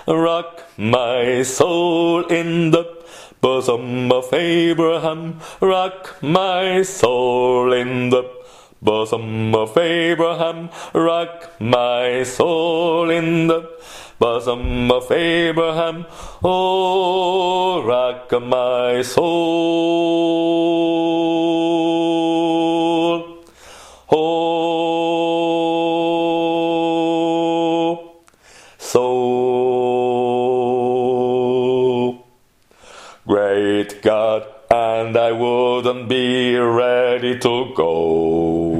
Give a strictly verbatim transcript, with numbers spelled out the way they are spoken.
rock my soul in the bosom of Abraham, rock my soul in the bosom of Abraham, rock my soul in the bosom of Abraham, oh, rock my soul, oh, soul. Great God, and I wouldn't be ready to go